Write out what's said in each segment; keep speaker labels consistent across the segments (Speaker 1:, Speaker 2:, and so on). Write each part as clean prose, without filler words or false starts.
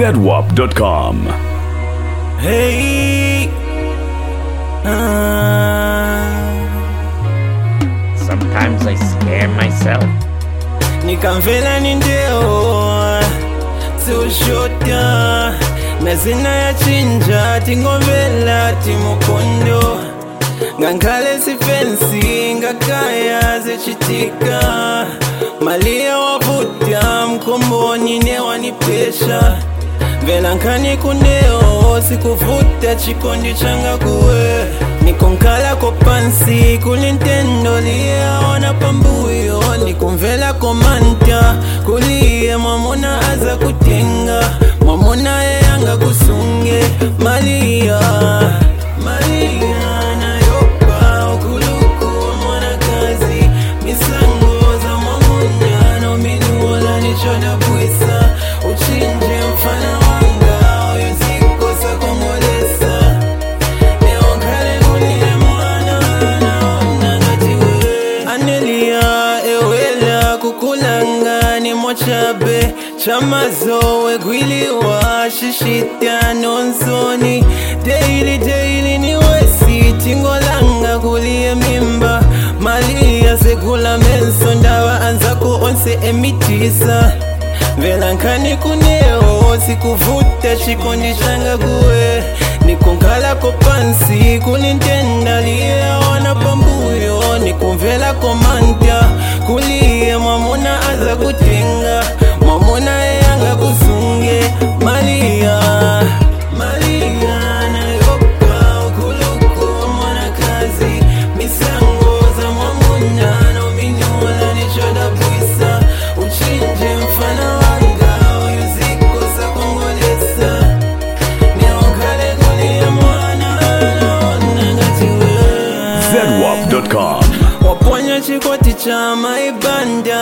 Speaker 1: ZWAP.com.
Speaker 2: Hey,
Speaker 3: Sometimes I scare myself.
Speaker 2: nikamvela nindeo siushota nazina ya chinja tingomvela timukondo ngankale sifensi ngakaya zechitika malia wavuta mkomboni newanipesha vela nkani kuneo sikuvuta chikondi changa kuwe nikonkala kopansi kulintendo liyaona pambuyo nikumvela komanta kuliye mwamona aza kutenga mwamona yeyanga kusunge malia nayopa ukuluku wamwana kazi misango za mwamuna no minuola nichona bwisa uchinje mfana wanga oyuzikosa komolesa neonkale kuliye mwana naona ngatiwe anelia ewela kukulanga ni mochabe chamazowe gwiliwa shishita nonsoni daily ni wesi tingolanga kuliye mimba malia sekula menso ndawa anza kuonse emitisa vela nkani kuneo sikuvuta chikondi changa kuwe nikonkala kopansi kulintenda liyeona pambuyo nikumvela komanta kuliye mwamona aza kutenga mwamona yeyanga kusunge malia nayopa ukuluku mwana kazi misango za mwamuna no minuola nichoda bwisa uchinje mfana wanga oyuzikosa kongolesa neonkale kuliye mwana naona ngatiwe
Speaker 1: ZWAP.com.
Speaker 2: waponya chikwati cha maibanda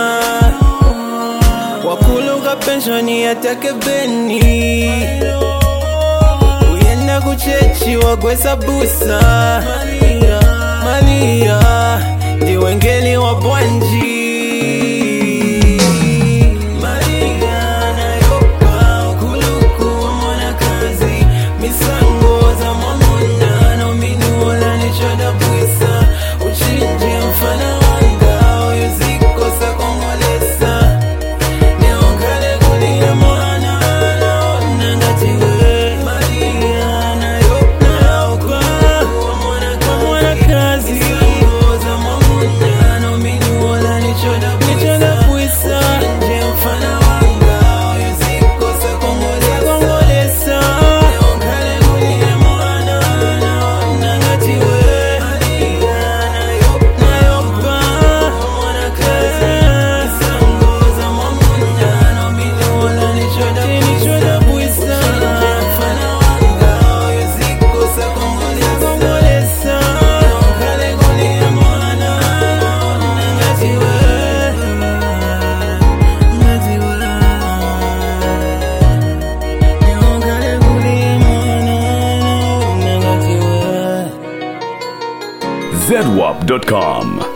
Speaker 2: wakuluga penshoni yatake beni uyenda kuchechi wagwesa busa malia ndiwengeli wa bwanji malia nayopa ukuluku wamwana kazi misango za mwamuna no minuola nichoda bwisa uchinje mfana wanga oyuzikosa kongolesa neonkale kuliye mwana naona ngatiwe malia nayopa ukuluku wamwana kazi misango za mwamuna no minuola nichoda bwisa uchinje mfana wanga oyuzikosa kongolesa neonkale kuliye mwana naona ngatiwe
Speaker 1: ZWAP.com.